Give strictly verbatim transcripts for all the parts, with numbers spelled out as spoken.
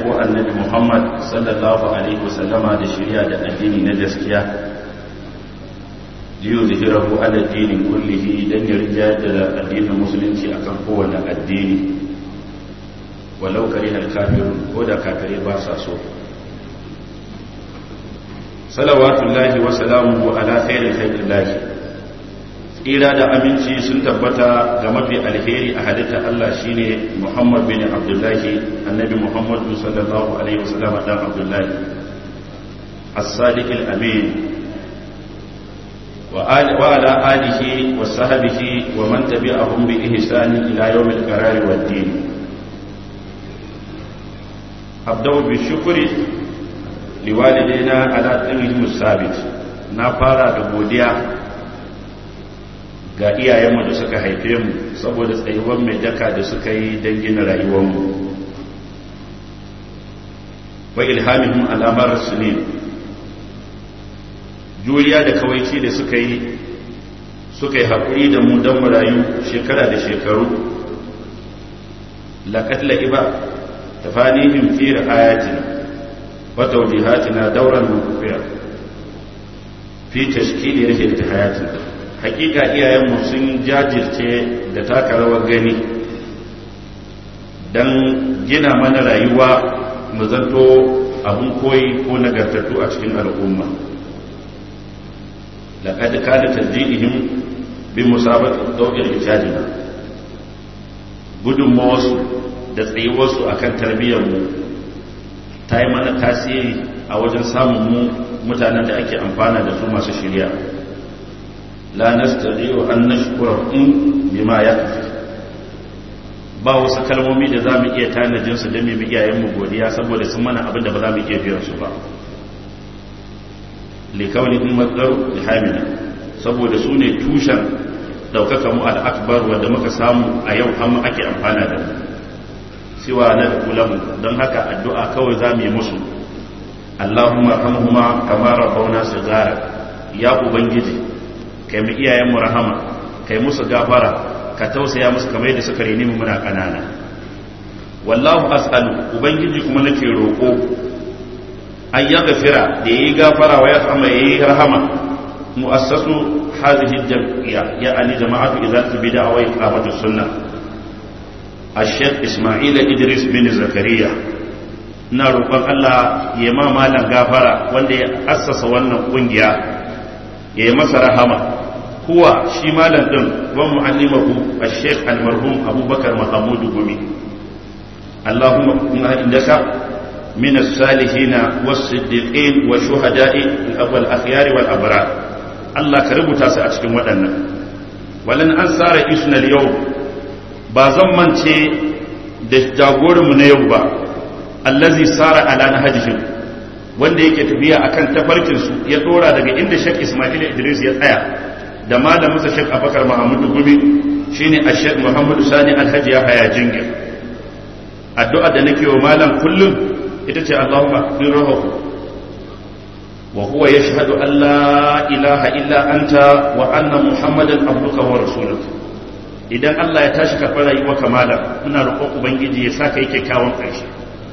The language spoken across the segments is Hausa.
aiko annabi Muhammad sallallahu alaihi wasallama da shari'a da addini na gaskiya liyu zihirahu ala dinin kullihi dan yarja da addinin musulunci akan kowane addini walau karihal kafirun ko da kafirai ba sa so. Salawatullahi wa salamuhu ala khairil khalqillah, tsira da aminci sun tabbata ga mafi alheri a halitta Allah shine Muhammad bin Abdullahi, annabi Muhammad sallallahu alaihi wasallam dan Abdullahi as-sadiq al-amin wa ala alihi wa sahbihi wa man tabi'ahum bi ihsan ila yawm al-qarar wad-din. abda'u bi shukri liwalidayna ala tanhim as-sabit, na fara da godiya ga iyayenmu da suka haife mu saboda tsayuwar mai daka da suka yi don gina rayuwarmu, wa ilhamihim alamar sunin, juriya da kawaici da suka yi suka yi haƙuri da mu don mu rayu shekara da shekaru. laqad la'iba tafanihim fi ayatina wa tawjihatina dawran mufiya fi tashkili rihlat hayatina. Hakika iyayenmu sun jajirce da taka rawar gani don gina mana rayuwa mu zanto abun koyi ko nagartattu a cikin al'umma. laqad kana tajidihim bi musabaqati dawil ijadina, gudunmawarsu da tsayuwarsu akan tarbiyyarmu ta yi mana tasiri a wajen samun mu mutanen da ake amfana da su masu shirya. la nastadi'u an nashkurahum bima yakfi, ba wasu kalmomi da zamu iya tanajin su da mu iyayen mu godiya saboda sun mana abin da ba za mu iya biyan su ba. li kaunihim madar lihamina, saboda su ne tushen daukaka mu al-akbar wanda muka samu a yau har mu ake amfana da mu. siwa na kulahu, don haka addu'a kawai zamu yi musu. Allahumma arhamhuma kama rabbawna sigara, ya ubangiji kai mu iyayen mu rahama, kai musu gafara, ka tausaya musu kamar yadda suka rene mu muna kanana. wallahu as'alu, ubangiji kuma nake roko ay yaghfira, da yayi gafara wa yarhama, yayi rahama muassasu hadhihi jam'iyya, ya'ani jama'atu idatu bid'a wa iqamatu sunnah al-sheikh Isma'il Idris bin Zakariya. ina roƙon Allah ya ma malan gafara wanda ya assasa wannan kungiya, ya yi masa rahama. kuwa shi malam din wa muallimahu al-sheikh al-marhum Abubakar Mahmud Gumi. Allahumma inna indaka min as-salihin was-siddiqin wa shuhada'i wal akhyar wal abrar. Allah ka rubuta su a cikin waɗannan. walan ansara isna al-yawm, ba zan mance da jagoranmu na yau ba, allazi sara ala nahjihim, wanda yake tafiya akan tafarkin su, ya dora daga inda Sheikh Ismail Idris ya tsaya da malamin sa Sheikh Abubakar Mahmud Gumi, shine Sheikh Muhammad Sani Alhaji Yahaya Jingir. addu'a da nake wa malam kullum ita ce Allahumma bi ruhu wa huwa yashhadu an la ilaha illa anta wa anna Muhammadan abduka wa rasuluka. idan Allah ya tashi karɓar rayuwa kamala, muna roƙon ubangiji ya saka yake kawon ƙarshe.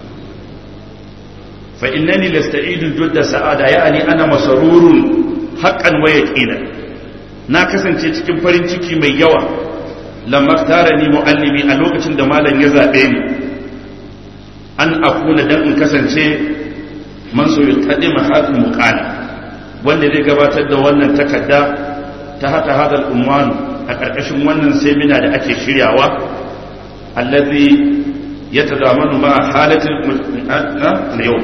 fa innani lasta'idu judda sa'ada, ya'ani ana masarurun haqqan wa yaqina, na kasance cikin farin ciki mai yawa lamma tarani muallimi, a lokacin da malam ya zabe ni an akuna dan in kasance man so yuqaddima hadhihi muqala, wanda zai gabatar da wannan takarda ta hata hadal unwan a karkashin wannan semina da ake shiryawa, allazi yatadamanu ma halatul na yau,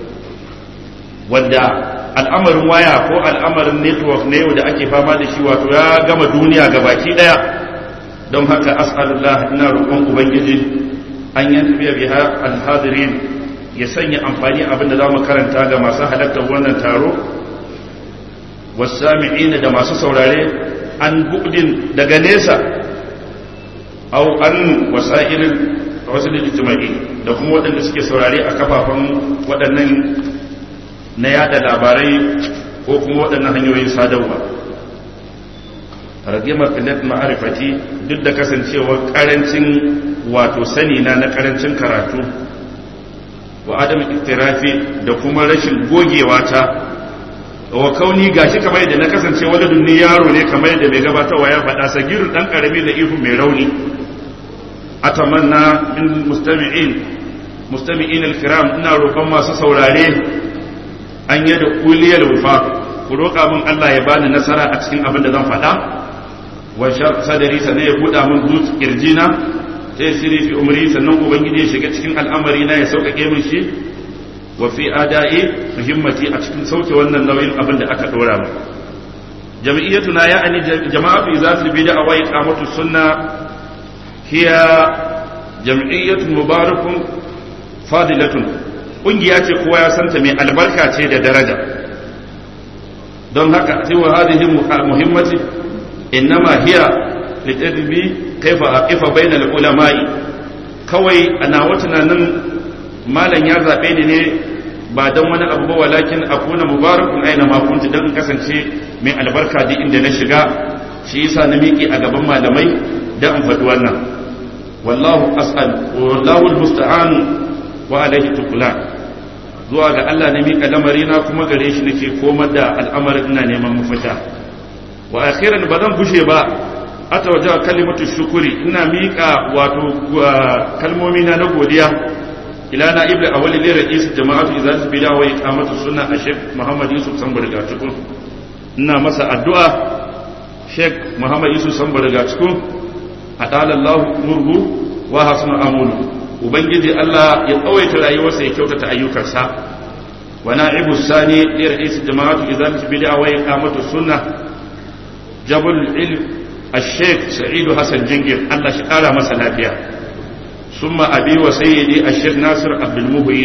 wanda al'amarin waya ko al'amarin network na yau da ake fama da shi wato ya gama duniya gabaki daya. don haka as'alullah, ina roƙon ubangiji an yantabiya biha al-hadirin, ya sanya amfani abinda zamu karanta ga masu halartar wannan taro, wasami'ina da masu saurare, an bu'din daga nesa, aw an wasa'ilil wasilil ijtima'i, da kuma waɗanda suke saurare a kafafen waɗannan na yada labarai ko kuma waɗannan hanyoyin sadarwa. ragimar filat ma'arifati, duk da kasancewa karancin wato sani na na karancin karatu, wa adam iktirafi da kuma rashin gogewa ta wa kauni gashi kamar yadda na kasance waladun ni yaro ne kamar yadda mai gabatarwa ya faɗa sagirun dan karami da ihu mai rauni atamanna min mustami'in mustami'in al-kiram ina roƙon masu saurare an yada kuliyal wufa ku roƙa min Allah ya bani nasara a cikin abin da zan faɗa wa sadari sannan ya buɗa min dut kirjina sai sirri fi umri sannan ubangiji ya shiga cikin al'amari na ya sauƙaƙe min shi wa fi ada'i himmati a cikin sauke wannan nauyin abin da aka dora mu jami'iyatuna ya'ani jama'atu izatul bid'a wa iqamatu sunna hiya jam'iyyatun mubarakun fadilatun kungiya ce kowa ya santa mai albarka ce da daraja don haka sai wa hadhihi muhimmati innama hiya litadbi kaifa aqifa bainal ulama'i kawai ana wata nan malam ya zabe ni ne ba don wani abu ba walakin akuna mubarakun aina ma kuntu dan kasance mai albarka da inda na shiga shi yasa na miƙe a gaban malamai da an faɗi wannan wallahu as'al wallahu almusta'an wa alayhi tuqlan zuwa ga Allah na miƙa lamari na kuma gare shi nake komar da al'amarin ina neman mafita wa akhiran ba zan bushe ba ata wajen kalimatu shukuri ina miƙa wato kalmomi na na godiya ila na ibla awali ne ra'is jama'atu izalatu bid'a wa iqamatu sunna a Sheikh Muhammad Yusuf Sambarga cikin ina masa addu'a Sheikh Muhammad Yusuf Sambarga cikin adalallahu murhu wa hasuna amulu ubangiji Allah ya tsawaita rayuwarsa ya kyautata ayyukansa wa na'ibu sani li ra'is jama'atu izalatu bid'a wa iqamatu sunna jabal ilm الشيخ سعيد حسن جنجر الله شكرا مسا لافيا ثم أبي وسيدي الشيخ ناصر عبد المهي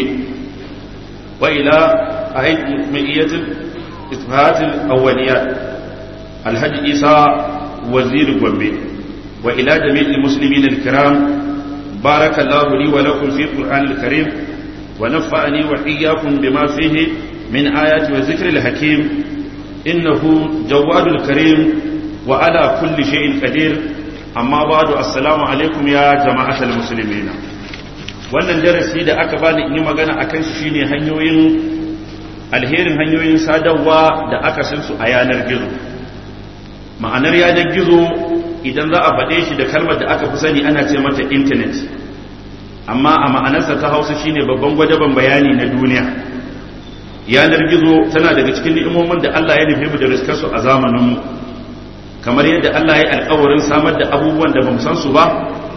وإلى أهيد مئية إصفهات الأوليات الحج إيسى وزير قنبي وإلى جميع المسلمين الكرام بارك الله لي ولكم في القرآن الكريم ونفعني وإياكم بما فيه من آيات وذكر الحكيم إنه جواد الكريم وعلى كل شيء قدير amma ba'du assalamu alaikum ya jama'atul muslimina wannan darasi da aka bani in yi magana akan shi shine hanyoyin alherin hanyoyin sadarwa da aka san su a yanar gizo ma'anar yanar gizo idan za a faɗe shi da kalmar da aka fi sani ana ce mata internet amma a ma'anarsa ta Hausa shine babban gwajaban bayani na duniya yanar gizo tana daga cikin ni'imomin da Allah ya nufi mu da riskar su a zamanin mu kamar yadda Allah ya alƙawarin samar da abubuwan da bamu san su ba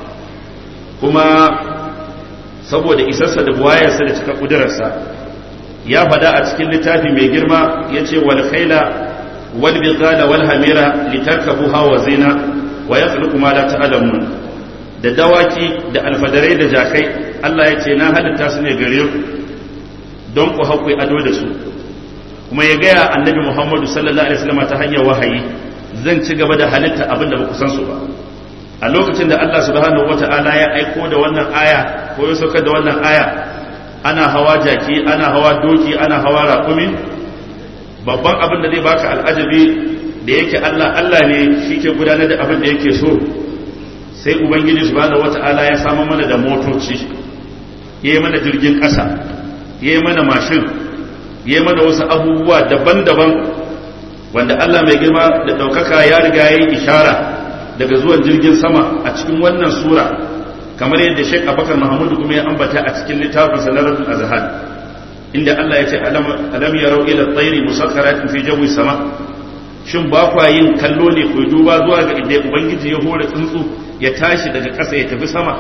kuma saboda isarsa da buwayarsa da cika kudurarsa ya fada a cikin littafi mai girma yace wal khayla wal bighala wal hamira litarkabuha wa zina wa yakhluqu ma la ta'lamun da dawaki da alfadarai da jakai Allah yace na halitta su ne gare ku don ku haƙuri ado da su kuma ya gaya annabi Muhammadu sallallahu alaihi wasallam ta hanyar wahayi zan ci gaba da halitta abinda ba ku san su ba a lokacin da Allah subhanahu wata'ala ya aiko da wannan aya ko ya saukar da wannan aya ana hawa jaki ana hawa doki ana hawa raƙumi babban abin da zai baka al'ajabi da yake Allah Allah ne shi ke gudanar da abin da yake so sai ubangiji subhanahu wata'ala ya samu mana da motoci yayi mana jirgin ƙasa yayi mana mashin yayi mana wasu abubuwa daban-daban wanda Allah mai girma da ɗaukaka ya riga ya yi ishara daga zuwan jirgin sama a cikin wannan sura kamar yadda Sheikh Abubakar Muhammad kuma ya ambata a cikin littafin Sanaratul Azhar inda Allah ya ce alam yarau ila at-tayri musakhkharatin fi jawi sama shin ba kwa yin kallo ne ku duba zuwa ga inda ubangiji ya hore tsuntsu ya tashi daga ƙasa ya tafi sama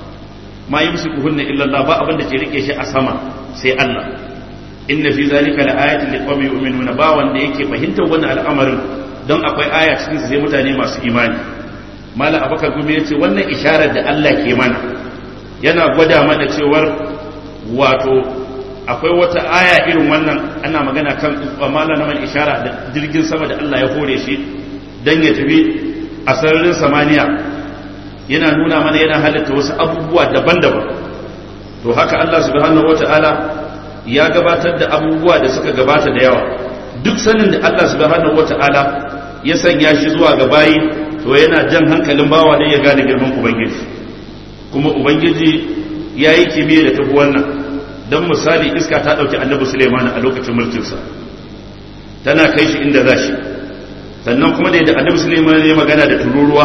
ma yumsikuhunna illa Allah ba abin da ke rike shi a sama sai Allah inna fi zalika laayatin liqawmin yu'minuna ba wanda yake fahimtar wannan al'amarin don akwai aya cikin sai mutane masu imani mallam abakar kuma yace wannan isharar da Allah ke mana yana gwada mana cewar wato akwai wata aya irin wannan ana magana kan mallam na ishara da jirgin sama da Allah ya hore shi dan ya tafi a sararin samaniya yana nuna mana yana halitta wasu abubuwa daban-daban to haka Allah subhanahu wataala ya gabatar da abubuwa da suka gabata da yawa duk sanin da Allah subhanahu wata'ala ya sanya shi zuwa ga bayi to yana jan hankalin bawa ne ya gane girman ubangiji kuma ubangiji ya yi kimiyya da tafi wannan don misali iska ta ɗauki annabi Suleiman a lokacin mulkinsa tana kai shi inda za shi, sannan kuma da yadda annabi Suleiman ya magana da tururuwa,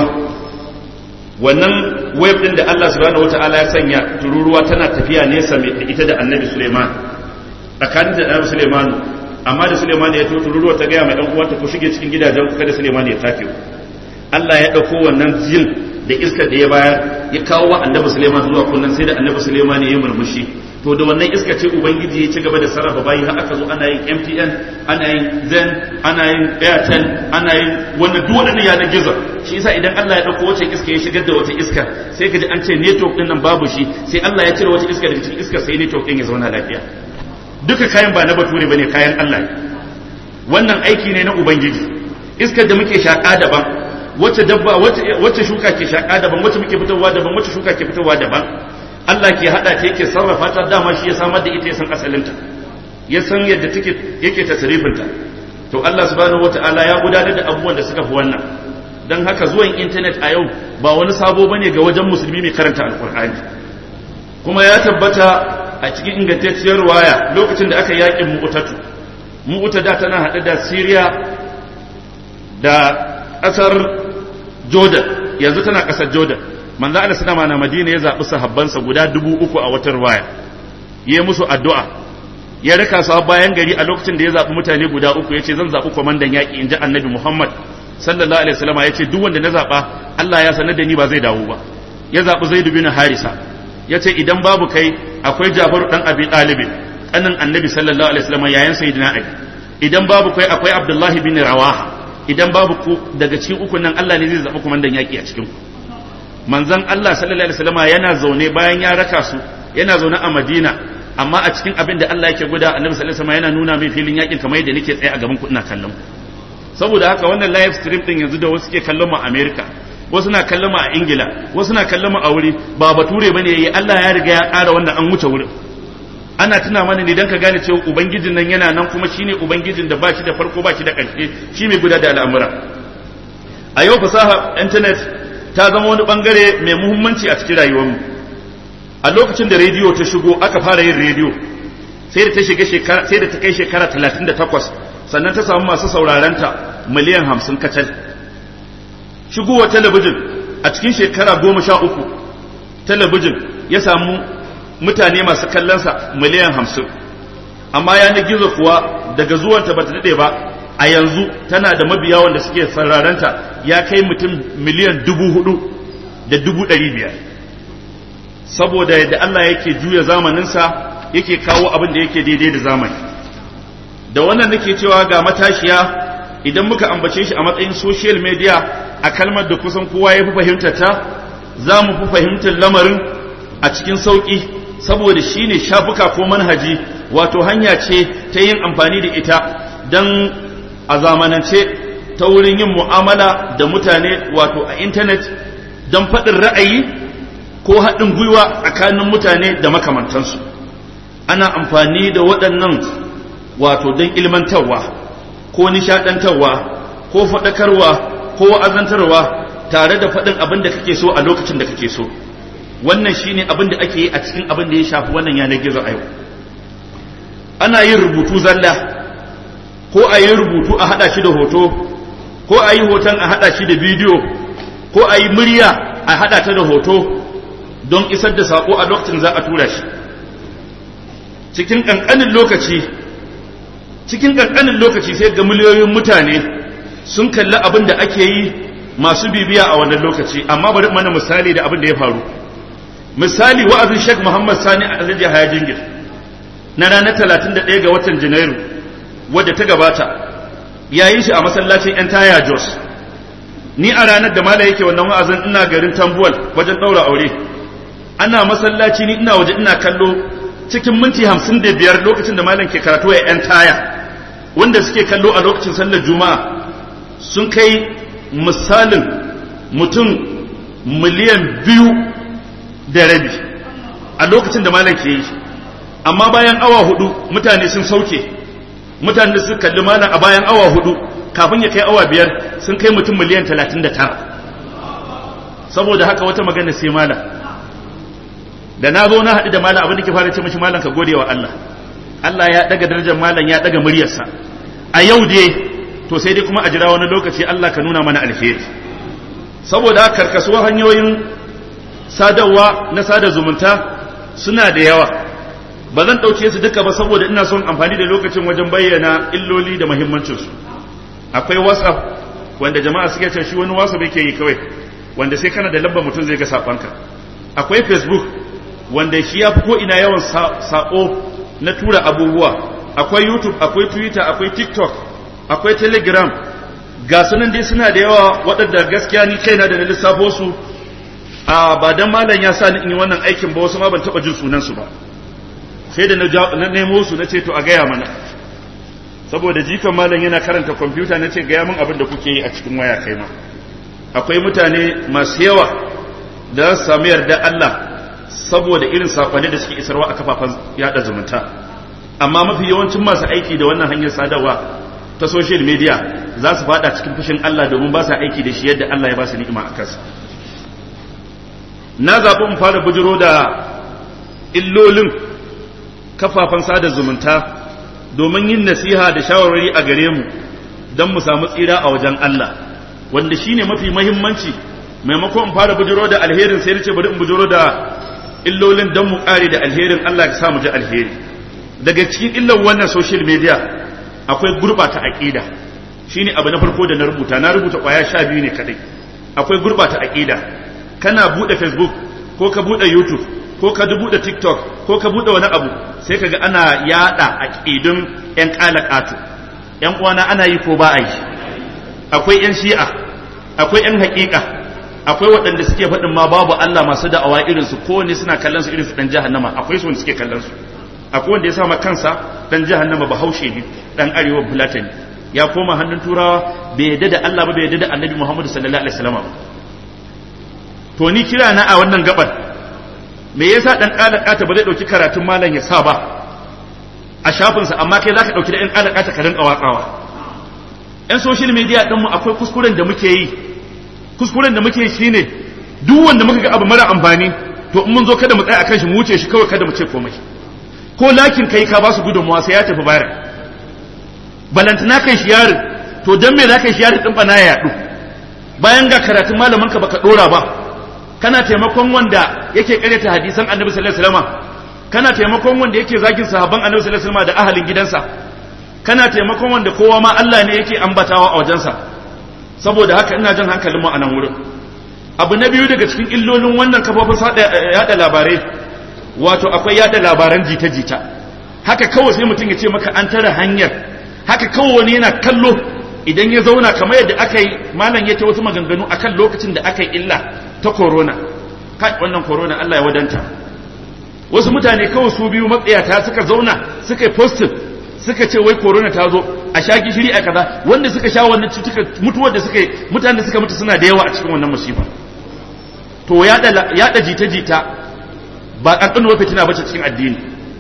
wannan wave din da Allah subhanahu wataala ya sanya tururuwa tana tafiya nesa mai ita da annabi Suleiman, tsakanin da annabi Suleiman, amma da Suleiman ya to tururuwa ta gaya mai dan uwanta ku shige cikin gidajen ku kada Suleiman ya take ku. Allah ya dauko wannan jin da iskar da ya bayar ya kawo wa annabi Suleiman zuwa kullun, sai da annabi Suleiman ya yi murmushi. To da wannan iska ce ubangiji ya ci gaba da sarrafa bayi har aka zo ana yin M T N, ana yin Zen, ana yin Airtel, ana yin wannan duk wadannan yanar gizo. Shi yasa idan Allah ya dauko wace iska ya shigar da wata iska, sai ka ji an ce network din nan babu shi, sai Allah ya cire wata iska daga cikin iska sai network din ya zauna lafiya. Duka kayan ba na bature bane, kayan Allah ne. Wannan aiki ne na ubangiji. Iskar da muke shaka daban, wacce dabba wacce shuka ke shaka daban, wacce muke fitarwa daban, wacce shuka ke fitarwa daban. Allah ke hada ta yake sarrafa ta, dama shi ya samar da ita, ya san asalinta, ya san yadda take yake tasrifinta. To Allah subhanahu wataala ya gudanar da abubuwan da suka fi wannan. Dan haka zuwan internet a yau ba wani sabo bane ga wajen musulmi mai karanta alqur'ani. Kuma ya tabbata a cikin ingantacciyar waya lokacin da aka yakin mu'tatu. Mu'tada tana hade da Syria da kasar Jordan, yanzu tana kasar Jordan. Manzo Allah sallama na Madina ya zabi sahabbansa guda dubu uku a watar waya, yayi musu addu'a, ya raka su bayan gari a lokacin da ya zabi mutane guda uku, yace zan zabi komandan yaki inji Annabi Muhammad sallallahu alaihi wasallam, yace duk wanda na zaba Allah ya sanar da ni ba zai dawo ba. Ya zabi Zaid bin Harisa, yace idan babu kai akwai Jabir dan Abi Talib annan Annabi sallallahu alaihi wasallam yayin sayyidina Ali, idan babu kai akwai Abdullah bin Rawaha, idan babu ku daga cikin ukun nan Allah ne zai zabi komandan yaki a cikin ku. Manzon Allah sallallahu alaihi wasallam yana zaune bayan ya raka su, yana zaune a Madina, amma a cikin abin da Allah yake guda Annabi sallallahu alaihi wasallam yana nuna mai filin yakin kamar yadda nake tsaye a gaban ku ina kallon. Saboda haka wannan live stream din yanzu da wasu ke kallon mu a America, wasu na kallon mu a Ingila, wasu na kallon mu a wuri ba bature bane yayi, Allah ya riga ya ƙara wannan an wuce wurin. Ana tuna mana ne dan ka gane cewa ubangijin nan yana nan, kuma shine ubangijin da ba shi da farko ba shi da ƙarshe, shi mai guda da al'amura. A yau fasaha internet ta zama wani bangare mai muhimmanci a cikin rayuwarmu. A lokacin da rediyo ta shigo, aka fara yin rediyo, sai da ta shiga shekara sai da ta kai shekara talatin da takwas, sannan ta samu masu saurarenta miliyan hamsin kacal. Shigowar talabijin a cikin shekara goma sha uku, talabijin ya samu mutane masu kallonsa miliyan hamsin. Amma yanar gizo kuwa daga zuwanta ba ta daɗe ba, a yanzu tana da mabiya wanda suke saurarenta ya kai mutum miliyan dubu hudu da dubu ɗari biyar. Saboda yadda Allah yake juya zamaninsa, yake kawo abin da yake daidai da zamani. Da wannan nake cewa ga matashiya, idan muka ambace shi a matsayin social media a kalmar da kusan kowa ya fi fahimtar ta, za mu fi fahimtar lamarin a cikin sauƙi, saboda shi ne shafuka ko manhaji, wato hanya ce ta yin amfani da ita don a zamanance ta wurin yin mu'amala da mutane, wato a intanet, don faɗin ra'ayi ko haɗin gwiwa tsakanin mutane da makamantansu. Ana amfani da waɗannan wato don ilmantarwa ko nishaɗantarwa ko faɗakarwa ko wa'azantarwa, tare da faɗin abin da kake so a lokacin da kake so. Wannan shine abin da ake yi a cikin abin da ya shafi wannan yanar gizo a yau. Ana yin rubutu zalla, ko a yi rubutu a haɗa shi da hoto, ko a yi hoton a haɗa shi da bidiyo, ko a yi murya a haɗa ta da hoto don isar da saƙo a lokacin za a tura shi. Cikin ƙanƙanin lokaci, cikin ƙanƙanin lokaci sai ga miliyoyin mutane sun kalli abin da ake yi, masu bibiya a wannan lokaci. Amma bari mana misali da abin da ya faru. Misali wa'azin Sheikh Muhammad Sani Alhaji Haya Jingir na ranar talatin da ɗaya ga watan Janairu wadda ta gabata, ya yi shi a masallacin ‘yan taya Jos. Ni a ranar da mala yake wannan wa'azin ina garin Tambuwal wajen ɗaura aure. Ana masallaci, ni ina waje ina kallo. Cikin minti hamsin da biyar lokacin da malam ke karatu ya ‘yan taya, wanda suke kallo a lokacin sallar Juma'a sun kai misalin mutum miliyan biyu da rabi a lokacin da malam ke yi. Amma bayan awa hudu mutane sun sauke, mutane su kalli malam a bayan awa hudu kafin ya kai awa biyar sun kai mutum miliyan talatin da tara. Saboda haka wata magana sai malam da na zo na haɗu da malam abin da ke fara ce mishi malam ka gode wa Allah Allah ya daga darajar malam ya daga muryarsa a yau dai to sai dai kuma a jira wani lokaci Allah ka nuna mana alheri saboda karkasuwar hanyoyin sadarwa na sada zumunta suna da yawa ba zan ɗauke su duka ba saboda ina son amfani da lokacin wajen bayyana illoli da muhimmancinsu akwai whatsapp wanda jama'a suke ce shi wani whatsapp yake yi kawai wanda sai kana da lamba mutum zai ga sakonka akwai facebook wanda shi ya fi ko ina yawan sako na tura abubuwa akwai youtube akwai twitter akwai tiktok akwai telegram ga sunan dai suna da yawa waɗanda gaskiya ni kaina da na lissafo su a ba dan malam ya sa ni in yi wannan aikin ba wasu ma ban taɓa jin sunansu ba sai da na nemo su na ce to a gaya mana saboda jikan malam yana karanta kwamfuta na ce gaya min abin da kuke yi a cikin waya kai ma akwai mutane masu yawa da su samu yarda Allah saboda irin sakonni da suke isarwa a kafafen yada zumunta amma mafi yawancin masu aiki da wannan hanyar sadarwa ta social media za su fada cikin fushin Allah domin ba su aiki da shi yadda Allah ya ba su ni'ima a kansa na zaɓi in fara bujiro da illolin kafafen sada zumunta domin yin nasiha da shawarwari a gare mu don mu samu tsira a wajen Allah wanda shine mafi muhimmanci maimakon in fara bujiro da alherin sai nace bari in bujiro da illolin don mu kare da alherin Allah ya sa mu ji alheri daga cikin illan wannan social media akwai gurbata aqida shine abu na farko da na rubuta na rubuta kwaya sha biyu ne kadai akwai gurbata aqida kana bude facebook ko ka bude youtube ko ka bude tiktok ko ka bude wani abu sai kaga ana yada aqidun yan kalakatu yan uwana ana yi ko ba a yi akwai yan shi'a akwai yan haƙiƙa akwai waɗanda suke faɗin ma babu Allah masu da'awa irin su ko ne suna kallon su irin su dan jahannama akwai su wanda suke kallon su akwai wanda ya sa ma kansa dan jahannama bahaushe ne dan arewa fulatani ya koma hannun turawa bai yadda da Allah ba bai yadda da Annabi Muhammad sallallahu alaihi wasallam to ni kira na a wannan gaban me yasa dan kalakata ba zai dauki karatun malam ya sa ba a shafin sa amma kai zaka dauki da dan kalakata ka rinka watsawa yan social media din mu akwai kuskuren da muke yi kuskuren da muke yi shine duk wanda muka ga abu mara amfani to in mun zo kada mu tsaya akan shi mu wuce shi kawai kada mu ce komai ko lakin kai ka ba su gudunmuwa sai ya tafi bayar balantana kai shi yarin to dan me zaka yi shi yarin din bana ya yadu bayan ga karatun malamin ka baka dora ba kana taimakon wanda yake karyata hadisan Annabi sallallahu alaihi wasallam kana taimakon wanda yake zagin sahabban Annabi sallallahu alaihi wasallam da ahalin gidansa kana taimakon wanda kowa ma Allah ne yake ambatawa a wajensa saboda haka ina jin hankalin mu a nan wurin abu na biyu daga cikin illolin wannan kafofin yada labarai wato akwai yada labaran jita-jita haka kawai sai mutum ya ce maka an tara hanyar haka kawai wani yana kallo idan ya zauna kamar yadda aka yi malam ya ta wasu maganganu akan lokacin da aka yi illa ta corona kai wannan corona Allah ya wadanta wasu mutane kawai su biyu matsayata suka zauna suka yi posting suka ce wai corona ta zo a sha gishiri a kaza wanda suka sha wannan cutuka mutuwar da suka yi mutanen da suka mutu suna da yawa a cikin wannan musifa to yada yada jita-jita ba kankanuwar fitina bace cikin addini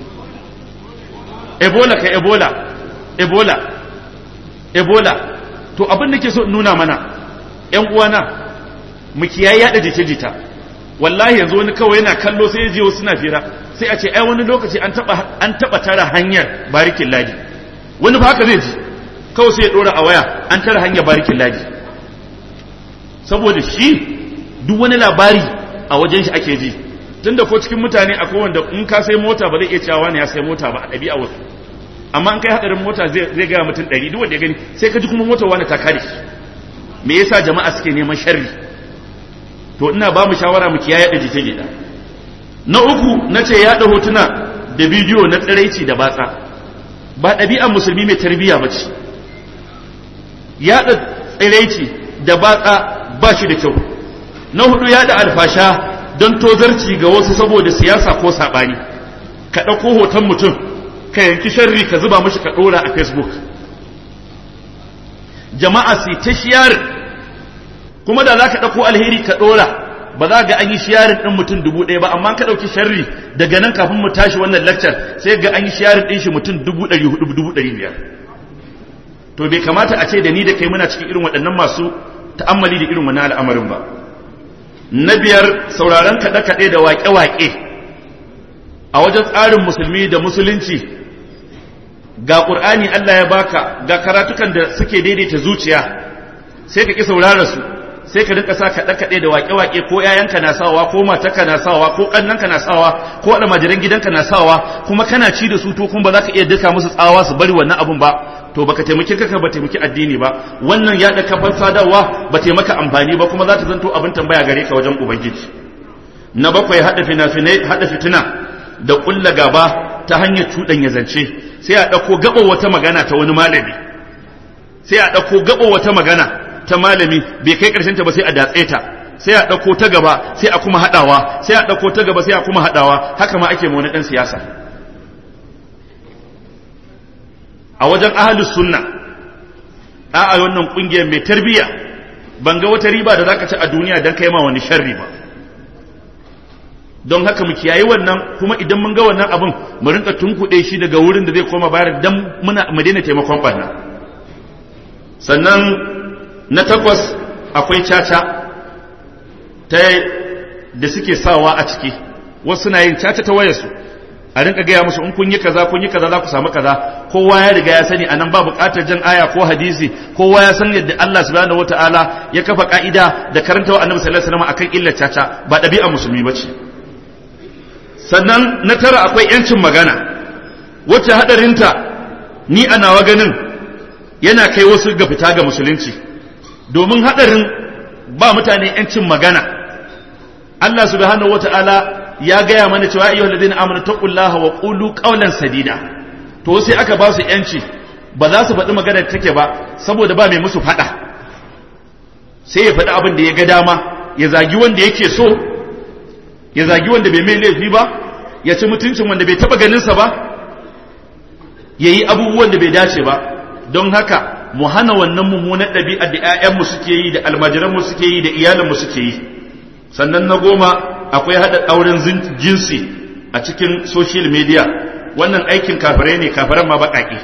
ebola kai ebola ebola ebola to abin da ke so nuna mana ƴan uwana mu kiyaye yada jita-jita wallahi yanzu wani kawai yana kallo sai ya je wasu na fira sai a ce ai wani lokaci an taba an taba tara hanyar barikin ladi wani ba haka zai ji kawai sai ya dora a waya an tara hanyar barikin ladi saboda shi duk wani labari a wajen shi ake ji tunda ko cikin mutane akwai wanda in ka sai mota ba zai iya cewa ne ya sai mota ba a ɗabi'a wasu amma an kai hadarin mota zai gaya mutum ɗari duk wanda ya gani sai ka ji kuma motar wani ta kare me yasa jama'a suke neman sharri to ina ba mu shawara mu kiyaye da jita-jita na uku na ce yaɗa hotuna da bidiyo na tsiraici da batsa ba ɗabi'ar musulmi mai tarbiyya ba ce yaɗa tsiraici da batsa ba shi da kyau na hudu yaɗa alfasha don tozarci ga wasu saboda siyasa ko saɓani ka ɗauko hoton mutum ka yanki sharri ka zuba mashi ka ɗora a facebook jama'a su ta shiyar kuma da za ka ɗauko alheri ka ɗora ba za ga an yi shiyarin ɗin mutum dubu ɗaya ba amma ka ɗauki sharri daga nan kafin mu tashi wannan lakcar sai ga an yi shiyarin ɗin shi mutum dubu ɗari hudu dubu ɗari biyar to bai kamata a ce da ni da kai muna cikin irin waɗannan masu ta'ammali da irin wannan al'amarin ba na biyar sauraron kaɗe-kaɗe da waƙe-waƙe a wajen tsarin musulmi da musulunci ga ƙur'ani Allah ya baka ga karatukan da suke daidaita zuciya sai ka ƙi saurara su sai ka rinka sa kaɗe-kaɗe da waƙe-waƙe ko ‘ya'yanka na sawa ko matarka na sawa ko ƙannanka na sawa ko almajiran gidanka na sawa kuma kana ci da su to kuma ba za ka iya duka musu tsawa su bari wannan abun ba to baka taimaki kanka ba taimaki addini ba wannan ya da kafar sadarwa ba taimaka amfani ba kuma za ta zanto abin tambaya gare ka wajen ubangiji. Na bakwai haɗa fina-finai haɗa fitina da ƙulla gaba ta hanyar cuɗanya zance sai a ɗauko gaɓar wata magana ta wani malami sai a ɗauko gaɓar wata magana ta malami bai kai ƙarshen ta ba sai a datse ta sai a ɗauko ta gaba sai a kuma haɗawa sai a ɗauko ta gaba sai a kuma haɗawa haka ma ake ma wani ɗan siyasa. A wajen ahlus sunna a wannan ƙungiyar mai tarbiyya ban ga wata riba da zaka ci a duniya dan kai ma wani sharri ba don haka mu kiyaye wannan kuma idan mun ga wannan abin mu rinka tunkuɗe shi daga wurin da zai koma bayar dan muna mu daina taimakon barna. Sannan na takwas akwai caca ta da suke sawa a ciki wasu na yin caca ta wayarsu a rinka gaya musu in kun yi kaza kun yi kaza za ku samu kaza kowa ya riga ya sani anan ba buƙatar jan aya ko hadisi kowa ya san yadda Allah subhanahu wataala ya kafa ka'ida da karantawa annabi sallallahu alaihi wasallam akan illar caca ba ɗabi'a musulmi bace. Sannan na tara akwai yancin magana wacce hadarinta ni a nawa ganin yana kai wasu ga fita ga musulunci domin hadarin ba mutane yancin magana. Allah subhanahu wataala ya gaya mana cewa ayyuhal ladina amanu taqullaha wa qulu qawlan sadida to sai aka ba su yanci ba za su faɗi maganar take ba saboda ba mai musu faɗa sai ya faɗi abin da ya ga dama ya zagi wanda yake so ya zagi wanda bai mai laifi ba ya ci mutuncin wanda bai taba ganin sa ba yayi abubuwan da bai dace ba don haka mu hana wannan mummunan ɗabi'ar da ƴaƴanmu suke yi da almajiranmu suke yi da iyalanmu suke yi. Sannan na goma akwai haɗa auren jinsi a cikin social media wannan aikin kafirai ne kafiran ma baƙaƙe.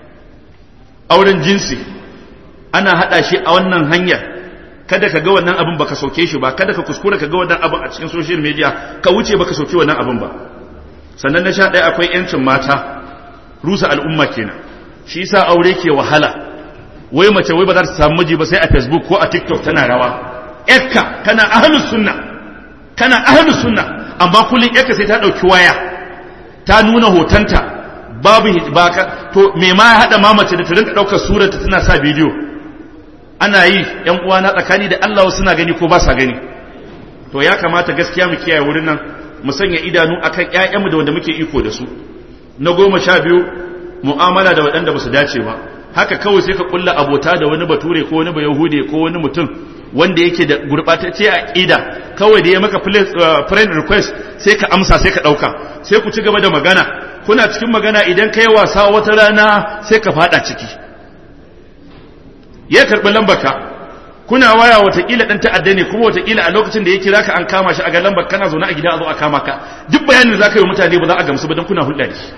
Auren jinsi ana haɗa shi a wannan hanyar kada ka ga wannan abin baka sauke shi ba kada ka kuskura ka ga wannan abin a cikin social media ka wuce baka sauke wannan abin ba. Sannan na sha ɗaya akwai yancin mata rusa al'umma kenan shi yasa aure ke wahala wai mace wai ba za ta samu miji ba sai a Facebook ko a TikTok tana rawa yakka kana ahlus sunna kana ahlus sunna amma kullun yakka sai ta dauki waya ta nuna hotonta babu baka to me ma ya hada mamace da ta rinka daukar surarta tana sa bidiyo ana yi yan uwa na tsakani da Allah suna gani ko ba sa gani to ya kamata gaskiya mu kiyaye wurin nan mu sanya idanu akan ƴaƴanmu da wanda muke iko da su. Na goma sha biyu mu'amala da waɗanda ba su dace ba haka kawai sai ka kulla abota da wani bature ko wani bayahude ko wani mutum wanda yake da gurbatacce aqida kawai da ya maka friend request sai ka amsa sai ka dauka sai ku ci gaba da magana kuna cikin magana idan kai wasa wata rana sai ka fada ciki ya karbi lambarka kuna waya watakila dan ta'adda ne kuma watakila a lokacin da ya kira ka an kama shi a ga lambar kana zaune a gida a zo a kama ka duk bayanin da zaka yi wa mutane ba za a gamsu ba dan kuna hulɗa da shi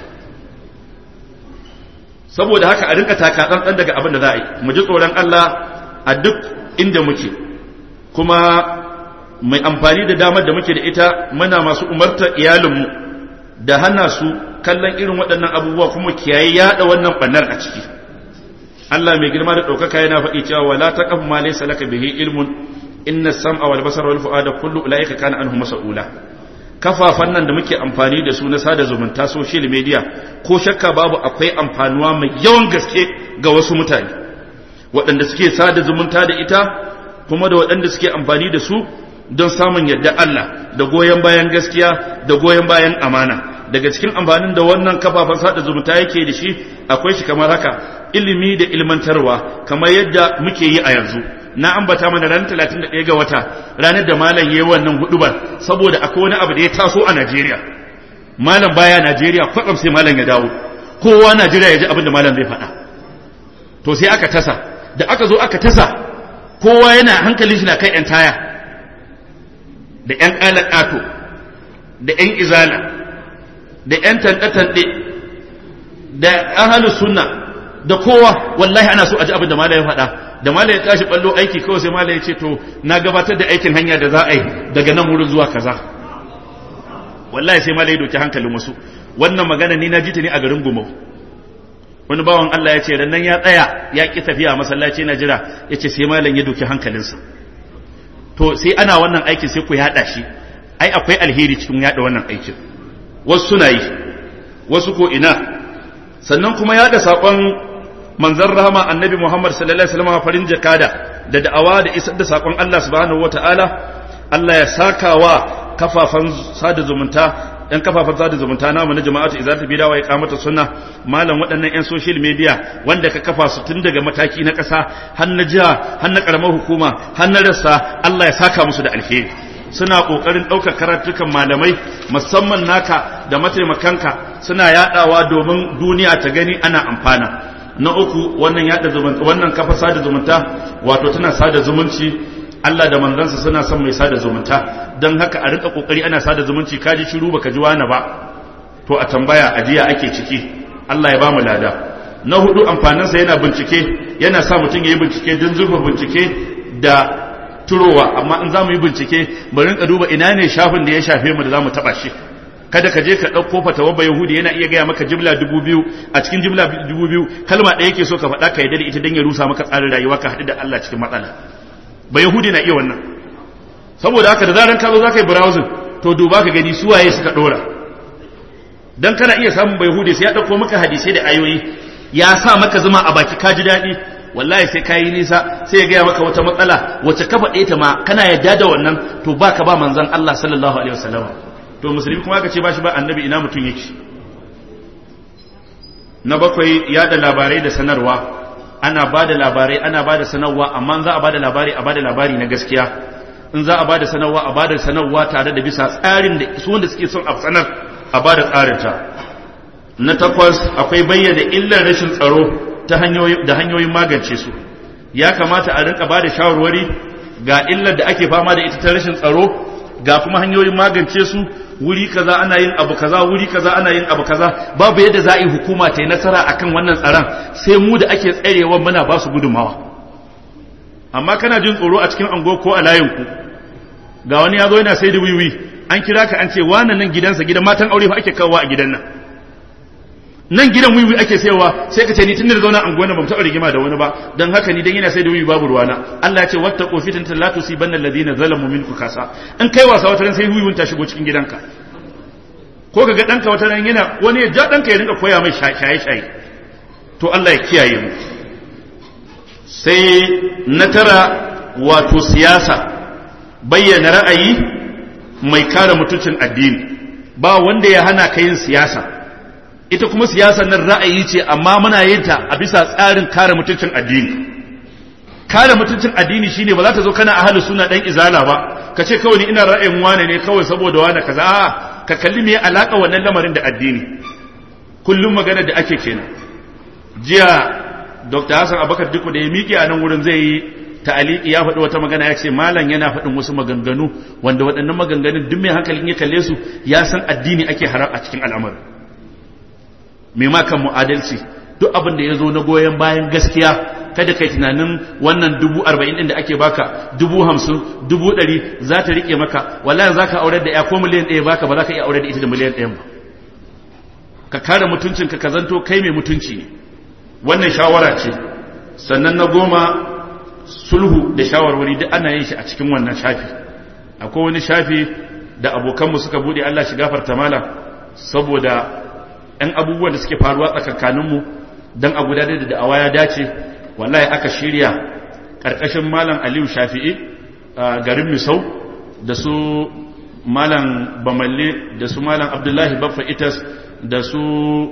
saboda haka a rinka taka tsantsan daga abin da za a yi mu ji tsoron Allah a duk inda muke kuma mai amfani da damar da muke da ita muna masu umartar iyalinmu da hana su kallon irin waɗannan abubuwa kuma kiyaye yaɗa wannan ɓannar a ciki. Allah mai girma da ɗaukaka yana faɗi cewa wala taqaf ma laysa laka bihi ilmun inna as-sam'a wal basara wal fu'ada kullu ulaika kana anhu mas'ula. Kafafan nan da muke amfani da su na sada zumunta social media ko shakka babu akwai amfanuwa mai yawan gaske ga wasu mutane waɗanda suke sada zumunta da ita kuma da waɗanda suke amfani da su don samun yadda Allah da goyon bayan gaskiya da goyon bayan amana. Daga cikin amfanin da wannan kafafen sada zumunta yake da shi akwai shi kamar haka ilimi da ilmantarwa kamar yadda muke yi a yanzu. Na ambata mana ranar talatin da ɗaya ga wata ranar da malam yayi wannan hudubar saboda akwai wani abu da ya taso a Najeriya. Malam baya Najeriya kwatsam sai malam ya dawo. Kowa Najeriya ya ji abin da malam zai faɗa. To sai aka tasa. Da aka zo aka tasa kowa yana hankalin shi na kai ƴan taya. Da ƴan ƙalaƙato da ƴan izala da ƴan tanɗe-tanɗe da ahlus sunna da kowa wallahi ana so a ji abin da malam ya faɗa. Da malam ya tashi ballo aiki kawai sai malam ya ce to na gabatar da aikin hanya da za a yi daga nan wurin zuwa kaza wallahi sai malai doki hankalin wasu. Wannan magana ni na ji ta ne a garin Gumau. Wani bawan Allah ya ce rannan ya tsaya ya ki tafiya masallaci na jira, ya ce sai malam ya doki hankalinsa. To sai ana wannan aikin sai ku yada shi, ai akwai alheri cikin yada wannan aikin. Wasu suna yi, wasu ko ina. Sannan kuma yada saƙon manzon rahama annabi Muhammad sallallahu alaihi wasallam farin jakada da da'awa da isar da saƙon Allah subhanahu wataala. Allah ya saka wa kafafan sada zumunta ɗan kafafen sada zumunta namu na jama'atu izalatu bid'a wa iqamatu sunna, malam waɗannan ƴan social media wanda ka kafa su tun daga mataki na ƙasa har na jiha har na ƙaramar hukuma har na rassa, Allah ya saka musu da alheri. Suna ƙoƙarin ɗaukar karatukan malamai musamman naka da mataimakanka, suna yaɗawa domin duniya ta gani ana amfana. Na uku, wannan yaɗa zumunta, wannan kafa sada zumunta wato tana sada zumunci. Allah da manzansa suna son mai sada zumunta, don haka a rika kokari ana sada zumunci. Kaji shiru baka ji wani ba, to a tambaya ajiya ake ciki. Allah ya ba mu lada. Na hudu, amfaninsa yana bincike, yana sa mutum ya yi bincike don zurfa bincike da turowa. Amma in za mu yi bincike bari rinka duba ina ne shafin da ya shafe mu da za mu taɓa shi. Kada ka je ka ɗauko fatawa ba Yahudi yana iya gaya maka jimla dubu biyu, a cikin jimla dubu biyu kalma ɗaya yake so ka faɗa ka yarda da ita don ya rusa maka tsarin rayuwa ka haɗu da Allah cikin matsala. Ba Yahudi na iya wannan. Saboda haka da zaran ka zo za ka yi browsing, to duba ka gani suwaye suka ɗora. Don kana iya samun ba Yahudi sai ya ɗauko maka hadisai da ayoyi, ya sa maka zuma a baki ka ji daɗi, wallahi sai ka yi nisa sai ya gaya maka wata matsala wacce ka faɗe ta ma kana yadda da wannan, to ba ka ba manzon Allah sallallahu alaihi wasallam. To musulmi kuma aka ce ba shi ba annabi, ina mutum yake. Na bakwai, yada labarai da sanarwa. Ana ba da labarai, ana ba da sanarwa, amma za a ba da labari a ba da labari na gaskiya. In za a ba da sanarwa a ba da sanarwa tare da bisa tsarin da su wanda suke son a sanar a ba da tsarinta. Na takwas, akwai bayyana illar rashin tsaro ta hanyoyi da hanyoyin magance su. Ya kamata a rinka ba da shawarwari ga illar da ake fama da ita ta rashin tsaro, ga kuma hanyoyin magance su. Wuri kaza ana yin abu kaza, wuri kaza ana yin abu kaza. Babu yadda za a yi hukuma ta yi nasara akan wannan tsaron sai mu da ake tsarewa muna ba su gudunmawa. Amma kana jin tsoro a cikin ango ko a layinku, ga wani ya zo yana sai da wiwi, an kira ka an ce wannan nan gidansa, gidan matan aure fa ake kawowa a gidan nan. Nan gidan wiwi ake sayowa, sai ka ce ni tunda da zauna ango nan ban taɓa rigima da wani ba, dan haka ni dan yana sai da wiwi babu ruwana. Allah ya ce wattaqu fitnatan la tusibanna alladhina zalamu minkum kasa. In kai wasa wata ran sai wiwin ta shigo cikin gidanka. Ko kaga danka wata ran yana wani ya ja danka ya rinka koya mai shaye shaye. To Allah ya kiyaye mu. Sai na tara, wato siyasa, bayyana ra'ayi mai kare mutuncin addini. Ba wanda ya hana ka yin siyasa. Ita kuma siyasar nan ra'ayi ce, amma muna yin ta a bisa tsarin kare mutuncin addini. Kare mutuncin addini shine ba za ta zo kana ahlus sunna dan izala ba, ka ce kawai ni ina ra'ayin wane ne kawai saboda wane kaza. A'a, ka kalli me alaka wannan lamarin da addini. Kullum magana da ake kenan. Jiya Doctor Hassan Abubakar Diko da ya miƙe a nan wurin zai yi ta'aliki, ya faɗi wata magana, ya ce malam yana faɗin wasu maganganu wanda waɗannan maganganun duk mai hankalin ya kalle su ya san addini ake haram a cikin al'amari. Mai makan mu'adalci, duk abin da ya zo na goyon bayan gaskiya, kada kai tunanin wannan dubu arba'in ɗin da ake baka, dubu hamsin, dubu ɗari za ta riƙe maka, wallahi za ka aure da ya ko miliyan ɗaya baka, ba za ka iya aure da ita da miliyan ɗayan ba. Ka kare mutuncinka, ka zanto kai mai mutunci ne. Wannan shawara ce. Sannan na goma, sulhu da shawarwari duk ana yin shi a cikin wannan shafi. Akwai wani shafi da abokanmu suka buɗe, Allah shi gafarta mala, saboda ‘yan abubuwan da suke faruwa tsakankaninmu don a gudanar da da'awa ya dace, wallahi aka shirya ƙarƙashin Malam Aliyu Shafi'i a garin Misau, da su Malam Bamalle, da su Malam Abdullahi Baffa Itas, da su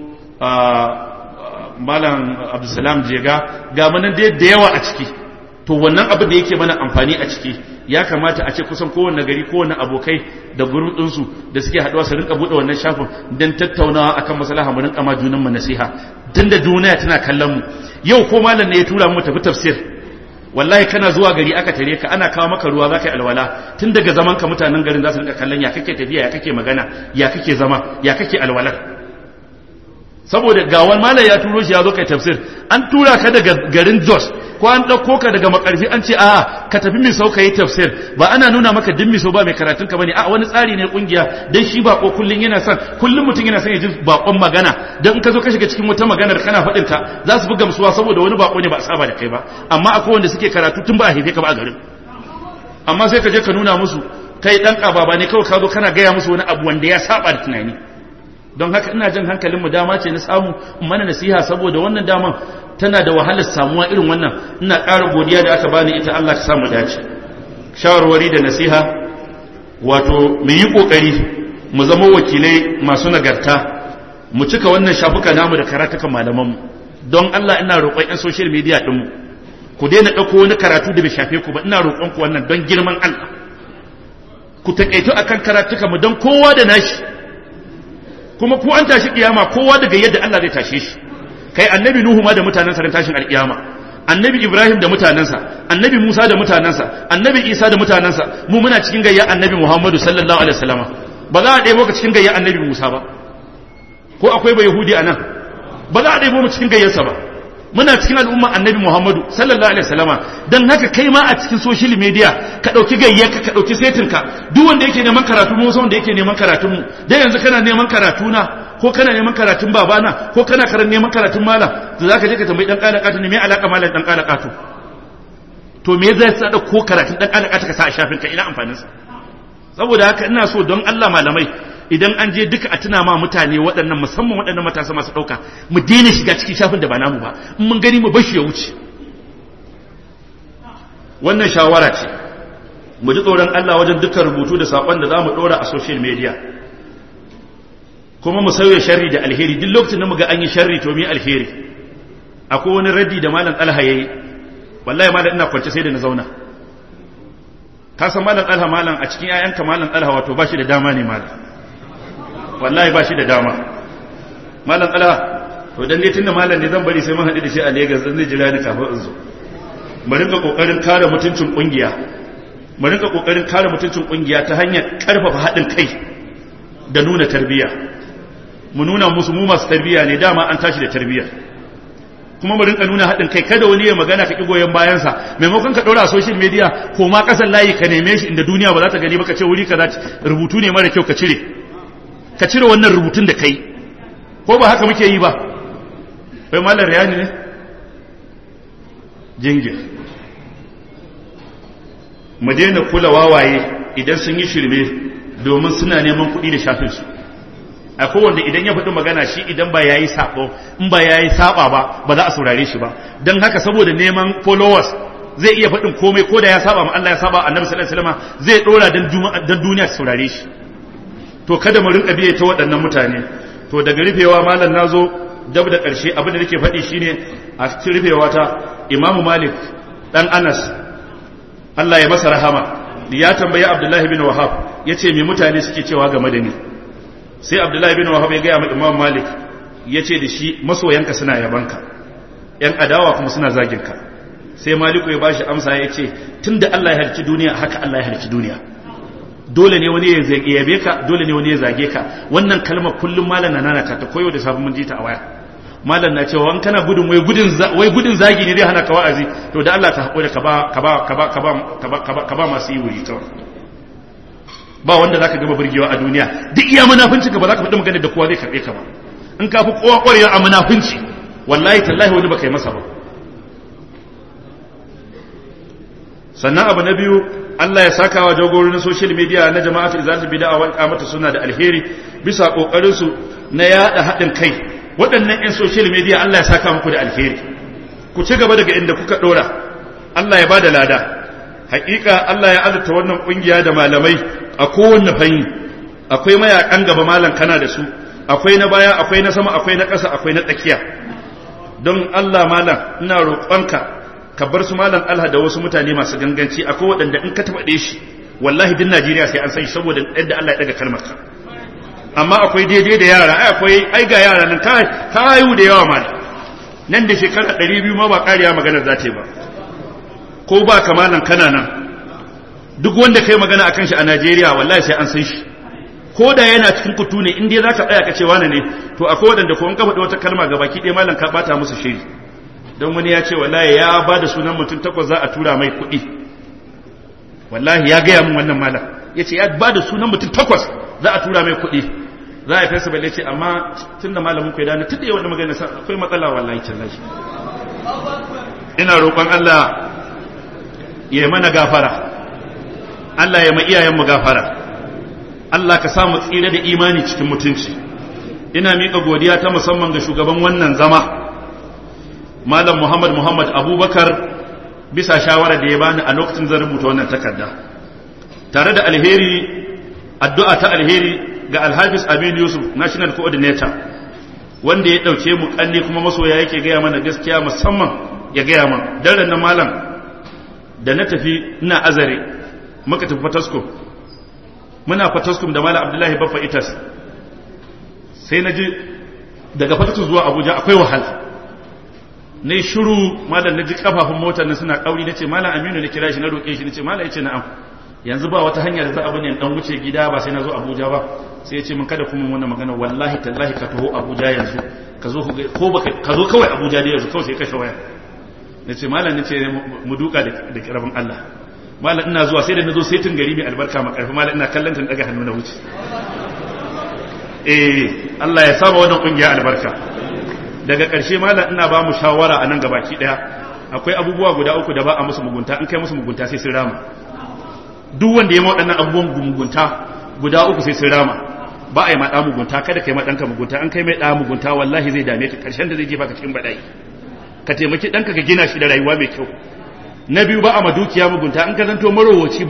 Malam Abdulsalam Jega, ga manan da yawa a ciki. To wannan abin da yake mana amfani a ciki, ya kamata a ce kusan kowane gari, kowane abokai da gurin ɗinsu da suke haɗuwa su rinka buɗe wannan shafin don tattaunawa akan maslaha, mu rinka ma junan mu nasiha. Tun da duniya tana kallon mu. Yau ko malam ne ya tura mu tafi tafsir, wallahi kana zuwa gari aka tare ka, ana kawo maka ruwa za ka yi alwala, tun daga zaman ka mutanen garin za su rinka kallon ya kake tafiya, ya kake magana, ya kake zama, ya kake alwalar. Saboda ga wani malam ya turo shi ya zo kai tafsir, an tura ka daga garin Jos ko an ɗauko ka daga makarfi an ce a ka tafi Misau ka yi tafsir, ba ana nuna maka din Misau ba mai karatun ka bane, a wani tsari ne kungiya dan shi bako kullun yana son kullun mutum yana son ya ji bakon magana, dan in ka zo ka shiga cikin wata maganar kana faɗin ta za su fi gamsuwa saboda wani bako ne ba a saba da kai ba, amma akwai wanda suke karatu tun ba a haife ka ba a garin, amma sai ka je ka nuna musu kai dan kababa ne kawai ka zo kana gaya musu wani abu wanda ya saba da tunani. Don haka ina jin hankalin mu dama ce na samu mana nasiha saboda wannan daman tana da wahalar samuwa irin wannan. Ina ƙara godiya da aka bani ita, Allah ka samu dace. Shawarwari da nasiha, wato mu yi kokari mu zama wakilai masu nagarta, mu cika wannan shafuka namu da karatukan malaman mu. Don Allah ina roƙon ƴan social media din mu ku daina ɗauko wani karatu da bai shafe ku ba, ina roƙon ku wannan don girman Allah. Ku taƙaito akan karatukan mu don kowa da nashi. Kuma ku an tashi kiyama kowa daga yadda Allah zai tashe shi. Kai annabi Nuhu ma da mutanansa ran tashin alkiyama, annabi Ibrahim da mutanansa, annabi Musa da mutanansa, annabi Isa da mutanansa, mu muna cikin gayya annabi Muhammadu sallallahu alaihi wasallama. Ba za a ɗebo ka cikin gayya annabi Musa ba, ko akwai ba Yahudi a nan? Ba za a ɗebo mu cikin gayyarsa ba. Muna cikin al'umma annabi Muhammadu sallallahu alaihi wasallama. Dan haka kai ma a cikin social media ka dauki gayyarka, ka dauki setinka. Duk wanda yake neman karatu mu san wanda yake neman karatun mu. Dan yanzu kana neman karatu na ko kana neman karatun babana ko kana karan neman karatun malam, da zaka je ka tambayi dan kala katu ne me alaka malam dan kala katu. To me zai sa da ko karatun dan kala katu ka sa a shafin ka, ina amfanin sa? Saboda haka ina so don Allah malamai idan an je duka a tuna ma mutane waɗannan musamman waɗannan matasa masu ɗauka, mu daina shiga cikin shafin da ba namu ba, in mun gani mu bashi ya wuce. Wannan shawara ce, mu ji tsoron Allah wajen dukkan rubutu da saƙon da za mu ɗora a social media, kuma mu sauya sharri da alheri. Duk lokacin da mu ga an yi sharri to mu yi alheri. Akwai wani raddi da malam Talha yayi, wallahi malam ina kwance sai da na zauna. Ka san malam Talha, malam a cikin 'ya'yanka malam Talha wato ba shi da dama ne malam, wallahi ba shi da dama malam Talha. To dan ne tunda malam ne zan bari sai mun haɗu da shi a Lagos, zan zai jira ni kafin in zo. Mu rinka kokarin kare mutuncin kungiya, mu rinka kokarin kare mutuncin kungiya ta hanyar karfafa haɗin kai da nuna tarbiyya. Mu nuna musu mu masu tarbiyya ne, dama an tashi da tarbiyya. Kuma mu rinka nuna haɗin kai, kada wani ya magana ka ki goyen bayansa, maimakon ka ɗora a social media ko ma ƙasan layi ka neme shi inda duniya ba za ta gani ba, ka ce wuri kaza rubutu ne mara kyau ka cire. Ka cire wannan rubutun da kai, ko ba haka muke yi ba? Bai malar rayani ne jingir. Mu daina kula wawaye idan sun yi shirme domin suna neman kuɗi da shafinsu. Akwai wanda idan ya faɗi magana shi idan ba yayi sabo, in ba yayi saba ba ba za a saurare shi ba. Dan haka saboda neman followers zai iya faɗin komai, ko da ya saba ma Allah ya saba Annabi sallallahu alaihi wasallam, zai dora dan duniya ta saurare shi. To kada mu rinka biye ta waɗannan mutane. To daga rufewa malam nazo dab da ƙarshe, abin da nake faɗi shine a cikin rufewa ta Imam Malik dan Anas, Allah ya masa rahama, ya tambayi Abdullah ibn Wahhab yace me mutane suke cewa game da ni. Sai Abdullah ibn Wahhab ya ga Imam Malik yace da shi masoyanka suna yabanka, yan adawa kuma suna zagin ka. Sai Maliku ya bashi amsa yace tunda Allah ya halicci duniya haka Allah ya halicci duniya. Dole ne wani ya yabe ka, dole ne wani ya zage ka. Wannan kalmar kullum malam na nana ta koyo da safin mun ji ta a waya. Malam na cewa in kana gudun wai gudun wai gudun zagi ne zai hana ka wa'azi, to da Allah ta hakuri ka ba ka ba ka ba ka ba ka ba ka ba masu yi wuri ta. Ba wanda zaka gaba burgewa a duniya, duk iya munafinci ka ba zaka faɗi magana da kowa zai karbe ka ba. In ka fi kowa ƙwarewa a munafinci, wallahi tallahi wani baka yi masa ba. Sannan abu na biyu, Allah ya saka wa jagororin social media na jama'atu izalatul bid'a wal qamatu sunna da alheri bisa kokarin su na yada hadin kai. Waɗannan ƴan social media Allah ya saka muku da alheri. Ku ci gaba daga inda kuka dora. Allah ya bada lada. Hakika Allah ya azurta wannan kungiya da malamai a kowanne fanni. Akwai mayakan gaba malam kana da su, akwai na baya, akwai na sama, akwai na ƙasa, akwai na tsakiya. Don Allah malam ina roƙonka ka bar su malam Allah da wasu mutane masu ganganci, akwai waɗanda in ka taɓaɗe shi wallahi din Najeriya sai an san shi saboda yadda Allah ya daga kalmar ka. Amma akwai daidai da yara, ai akwai ai ga yara nan kai kayu da yawa malam, nan da shekara ɗari biyu ma ba ƙariya maganar za ta yi ba, ko ba kamalan kana nan duk wanda kai magana akan shi a Najeriya wallahi sai an san shi, ko da yana cikin kutu ne in dai zaka tsaya ka ce wani ne, to akwai waɗanda ko in ka faɗi wata kalma ga baki ɗaya malam ka bata musu shiri. don wani ya ce wallahi ya ba da sunan mutum takwas za a tura mai kuɗi wallahi ya gaya min wannan malam ya ce ya ba da sunan mutum takwas za a tura mai kuɗi za a yi fesa balle ce amma tun da malamin ku ya dana tun da yawan magana akwai matsala wallahi tallahi ina roƙon Allah ya mana gafara Allah ya ma iyayenmu gafara Allah ka samu tsira da imani cikin mutunci ina miƙa godiya ta musamman ga shugaban wannan zama Malam Muhammad Muhammad Abubakar bisa shawara da ya bani a lokacin zan rubuta wannan takarda tare da alheri addu'a ta alheri ga Alhafiz Aminu Yusuf National Coordinator wanda ya dauke mu kalle kuma masoya yake gaya mana gaskiya musamman ya gaya mana daren nan malam da na tafi ina azare muka tafi Fataskum muna Fataskum da Malam Abdullahi Baffa Itas sai na ji daga Fataskum zuwa Abuja akwai wahala ne shiru malam na ji kafafun motar nan suna kauri nace Malam Aminu ne kira shi na roke shi nace Malam yace na'am yanzu ba wata hanya da za a bane dan wuce gida ba sai na zo Abuja ba sai yace min kada kuma wannan magana wallahi tallahi ka taho Abuja yanzu ka zo ko baka ka zo kawai Abuja da yanzu kawai sai ka shawaya nace Malam nace mu duka da kirabin Allah Malam ina zuwa sai da nazo sai tun gari mai albarka makarfi Malam ina kallon ta daga hannu na wuce eh Allah ya saba wannan kungiya albarka daga ƙarshe Malam ina ba mu shawara a nan gabaki daya akwai abubuwa guda uku da ba a musu mugunta in kai musu mugunta sai sun rama duk wanda ya ma waɗannan abubuwan mugunta guda uku sai sun rama ba a yi maɗa mugunta kada ka yi maɗanka mugunta an kai mai ɗa mugunta wallahi zai dame ka ƙarshen da zai jefa ka cikin baɗai ka taimaki ɗanka ka gina shi da rayuwa mai kyau na biyu ba a ma dukiya mugunta an ka zanto marowaci